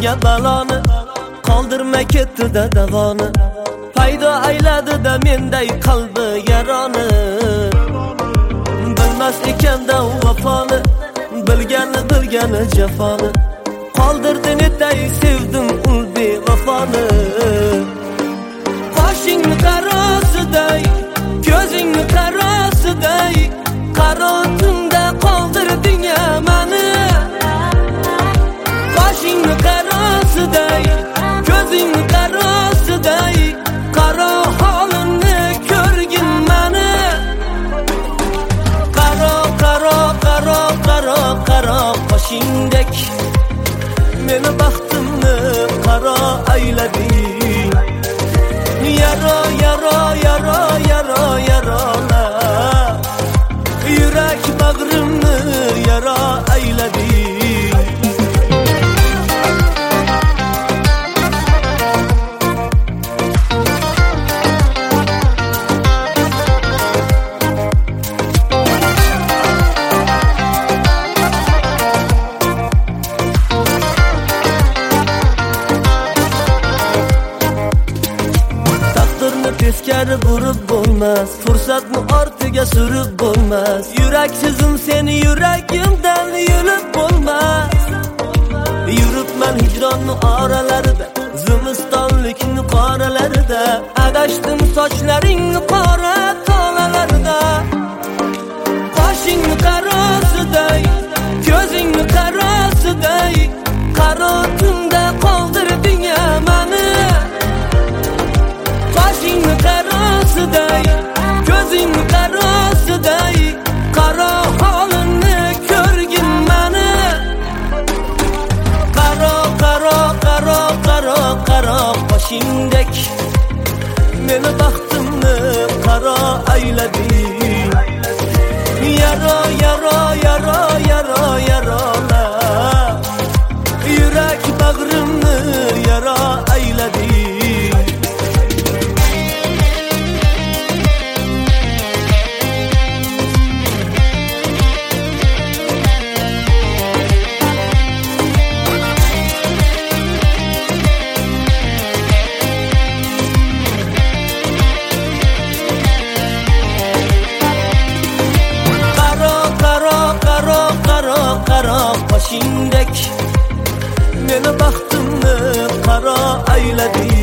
başımga baloni, qoldirmay ketdi-da davoni. Paydo ayladi-da menday qalbi yaroni. Bilmas ekan-da vafoni, bilgani jafoni. Qoldirdi netay sevdim ul bevafoni. Qoshingni qarosiday, ko'zingni qarosiday, qaro tunda qoldirding mani. Qoshingni qarosiday, ko'zingni qarosiday, qaro holimni ko'rgin mani. Qaro qoshingdek meni baxtimni qaro aylading. Yarola yurak bag'rimni yara aylading. Teskari burib bo'lmas, fursatni ortiga surib bo'lmas. Yuraksizim seni yuragimdan yulib bo'lmas. Yuribman hijronning oralarida, zimistonlikning qoralarida, adashdim sochlaringni qora tolalarida. Qoshingni qarosiday, ko'zingni qarosiday, qaro tunda qoldirding mani. Qoshingni qarosiday, ko'zingni qarosiday, qaro holimni ko'rgin mani. Qaro qoshingdek meni baxtimni qaro aylading. Yarola yurak bag'rimni yara aylading. Qaro qoshingdek meni baxtimni qaro aylading.